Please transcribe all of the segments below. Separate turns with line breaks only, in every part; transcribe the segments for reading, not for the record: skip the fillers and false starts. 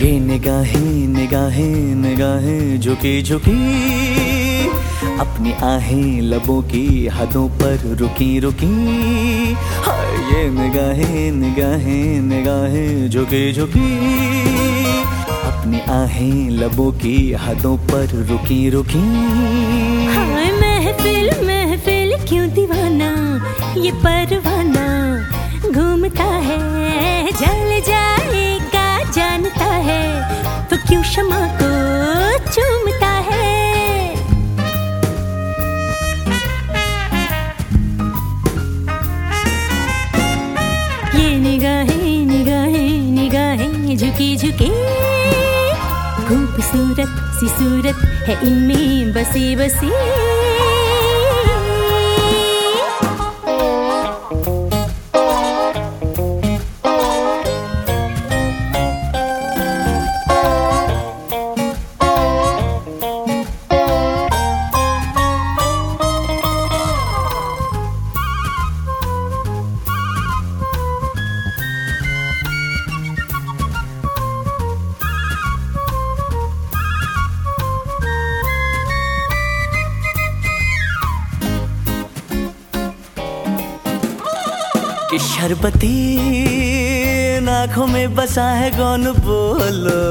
ये निगाहें निगाहें निगाहें झुकी झुकी, अपनी आहें लबों की हदों पर रुकी रुकी। हाय ये निगाहें निगाहें निगाहें झुकी झुकी, अपनी आहें लबों की हदों पर रुकी रुकी।
हाय महफिल महफिल क्यों दीवाना, ये परवाना घूमता है, जल जाएगा जानता है, तो क्यों शमा को चूमता है। ये निगाहें निगाहें निगाहें झुकी झुकी, खूबसूरत सी सूरत है इनमें बसी बसी।
कि शरबती आँखों में बसा है कौन, बोलो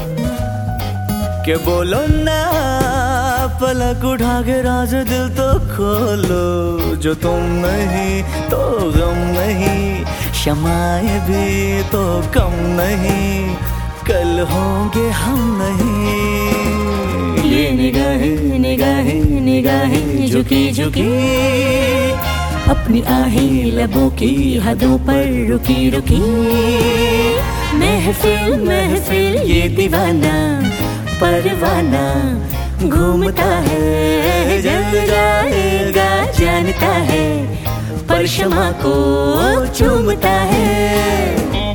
के बोलो ना, पलक उठा के राज दिल तो खोलो। जो तुम नहीं तो गम नहीं, शमाए भी तो कम नहीं, कल होंगे हम नहीं। ये निगाहें निगाहें निगाहें झुकी झुकी, अपनी आहें लबों की हदों पर रुकी रुकी। महफिल महफिल ये दीवाना परवाना घूमता है, जल जाएगा जानता है, पर शमा को चूमता है।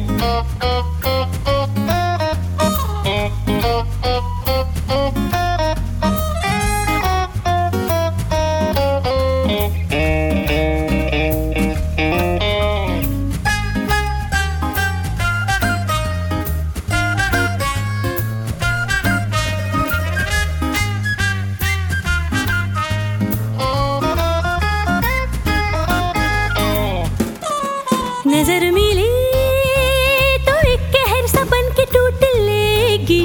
नजर मिली तो एक कहर सा बन के टूट लेगी,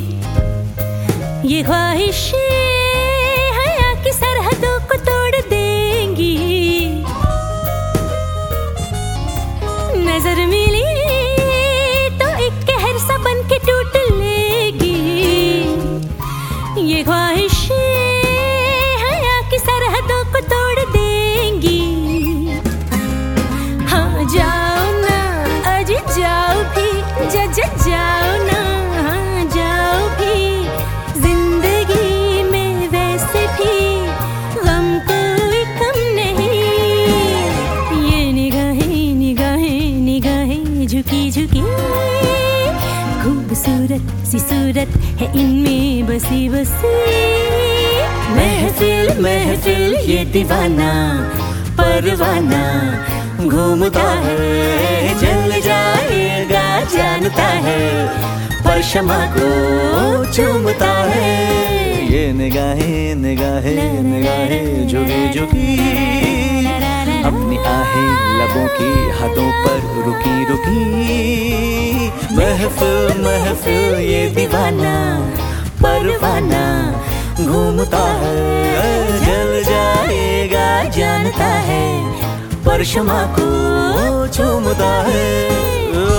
ये ख्वाहिशें हया की सरहदों को तोड़ देंगी। नजर मिली तो एक कहर सा बन के टूट लेगी, ये ख्वाहिशें हया की सरहदों को तोड़ देंगी। हाँ जाओ ना अज जाओ भी, जाओ ना, हाँ जाओ भी, जिंदगी में वैसे भी गम कोई कम नहीं। ये निगाहें निगाहें निगाहें झुकी झुकी, खूबसूरत सी सूरत है इनमें बसी बसी। महफिल महफिल ये दीवाना परवाना घूमता है, जल जाएगा जानता है, पर शमा को चूमता है। ये निगाहें निगाहें निगाहें झुकी झुकी, अपनी आहें लबों की हदों पर रुकी रुकी। महफिल महफिल ये दीवाना परवाना घूमता है, जल जाएगा जानता है, पर शमा को चूमता है।